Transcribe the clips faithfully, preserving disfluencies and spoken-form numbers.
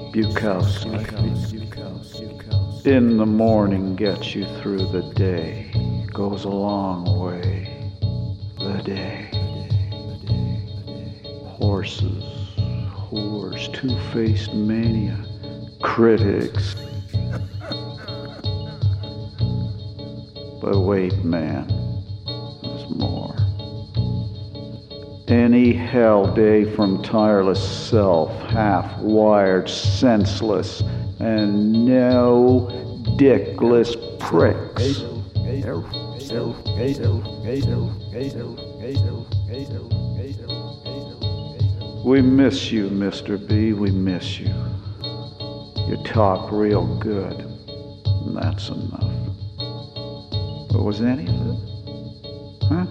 Bukowski. In the morning gets you through the day, goes a long way, the day. Horses, whores, two-faced mania, critics. But wait, man, there's more. Any hell day from tireless self, half-wired, senseless, and no dickless pricks. We miss you, Mister B, we miss you. You talk real good, and that's enough. But was any of it? Huh?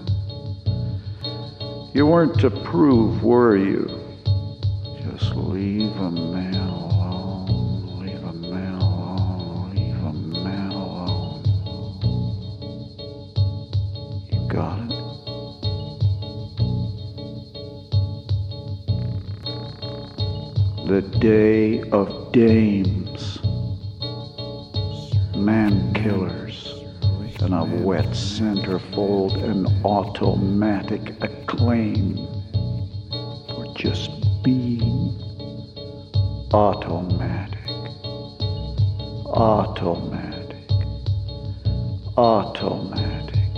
You weren't to prove, were you? Just leave a man alone, leave a man alone, leave a man alone. You got it? The day of dames, man killers, and a wet centerfold and automatic acclaim for just being automatic, automatic, automatic.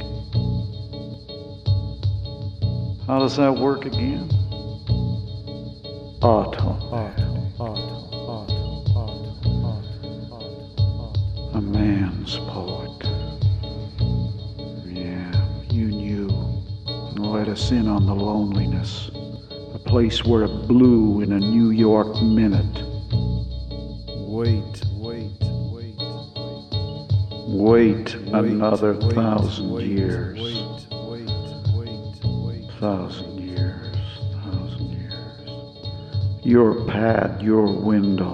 How does that work again? Auto, auto, auto, auto, auto, auto, auto. A man's poet. Yeah, you knew. Let us in on the loneliness. A place where it blew in a New York minute. Wait, wait, wait, wait. Wait wait another wait, thousand wait, years. Wait, wait, wait, wait. Thousand years, thousand years. Your pad, your window.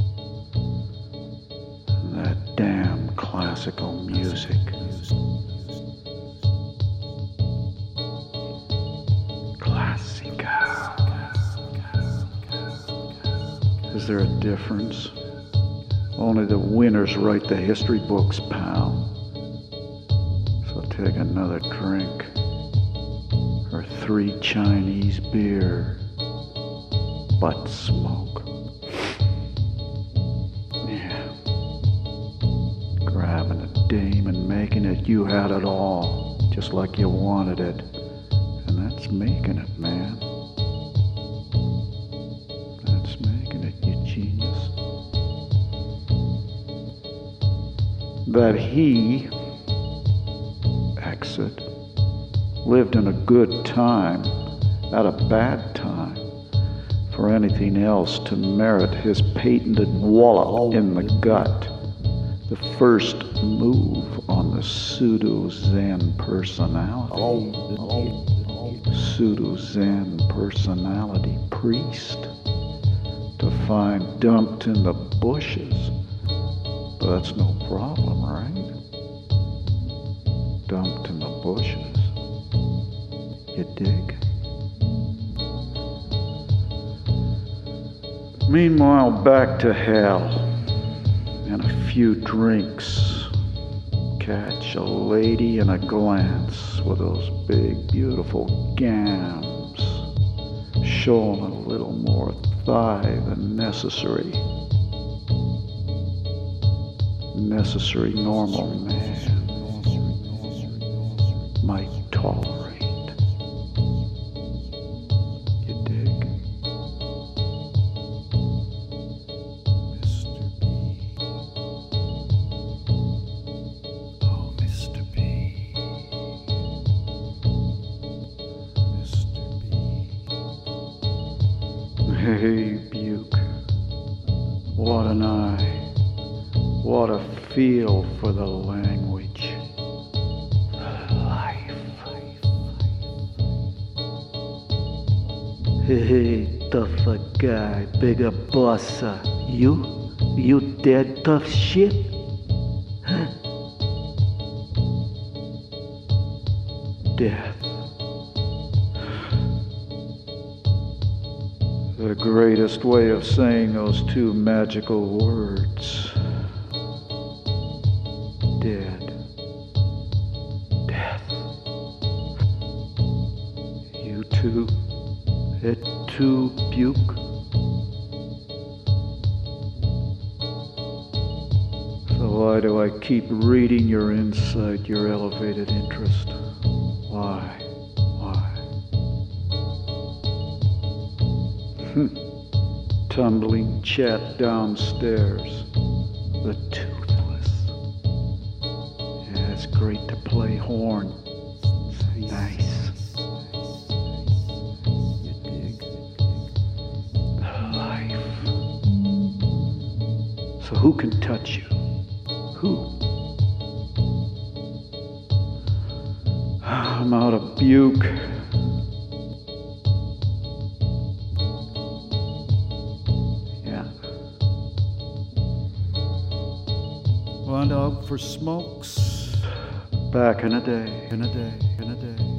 That damn classical music. Is there a difference? Only the winners write the history books, pal. So take another drink. Or three Chinese beer. Butt smoke. Yeah. Grabbing a dame and making it you had it all. Just like you wanted it. And that's making it, man. That he, exit, lived in a good time at a bad time for anything else to merit his patented wallop in the gut, the first move on the pseudo-Zen personality, pseudo-Zen personality priest, to find dumped in the bushes. But that's no problem, right? Dumped in the bushes. You dig? Meanwhile, back to hell. And a few drinks. Catch a lady in a glance with those big, beautiful gams. Showing a little more thigh than necessary. Necessary normal man might tolerate. You dig? Mister B. Oh, Mister B. Mister B. Hey, Buke. What an eye. What a feel for the language. Life. Hey, tougher guy, bigger bossa. You? You dead tough shit? Huh? Death. The greatest way of saying those two magical words. Dead. Death. You too? It too, Buke? So why do I keep reading your insight, your elevated interest? Why? Why? Hmm. Tumbling chat downstairs. The toothless. Yeah, it's great to play horn. Nice. You dig? The life. So who can touch you? Who? I'm out of Buke. Yeah. Went out for smokes Back in a day. in a day, in a day.